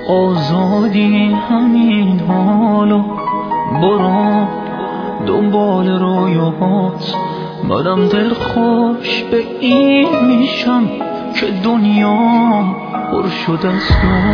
آزادی همین حالو برو دنبال رویاهات. منم دل خوش به این میشم که دنیام پر شد از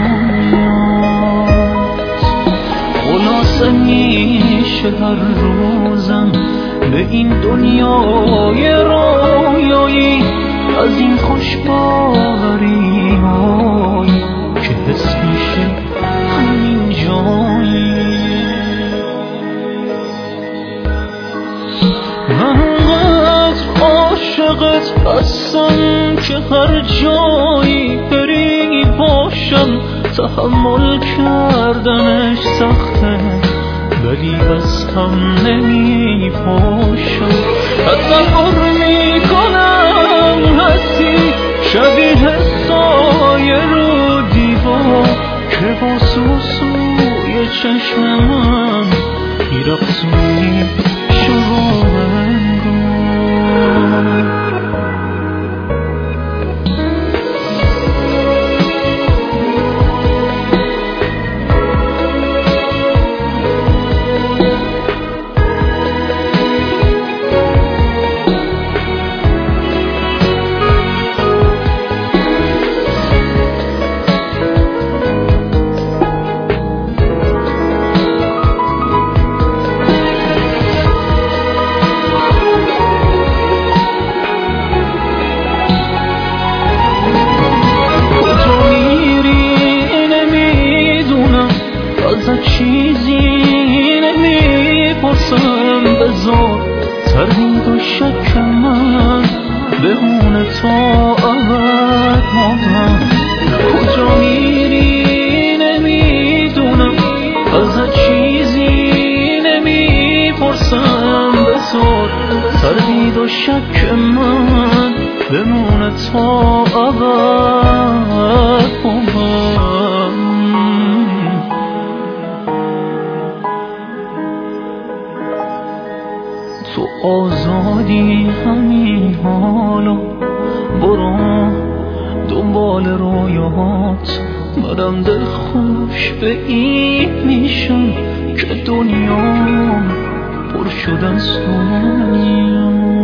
دنیاست. خلاصه میشه هر روزم به این دنیای رویایی از این خوش باوری هایی که حس میشه همین جایی. من اونقدر عاشقت هستم که هر جایی بری باشم. تحمل کردنش سخته ولی از هم نمی پاشم. تصور میکنم هستی شبیه سایه رو دیوار که با سوسوی چشم من میرقصونی شروع انگار. چیزی نمیپرسم بذار تردید و شک من بهونه تا ابد ماندم. کجا میری نمیدونم ازت چیزی نمیپرسم بذار تردید و شک من بمونه تا ابد ماندم. تو آزادی همین حالو برو دنبال رویاهات. منم دل خوش به این میشم که دنیام پر شد از دنیا.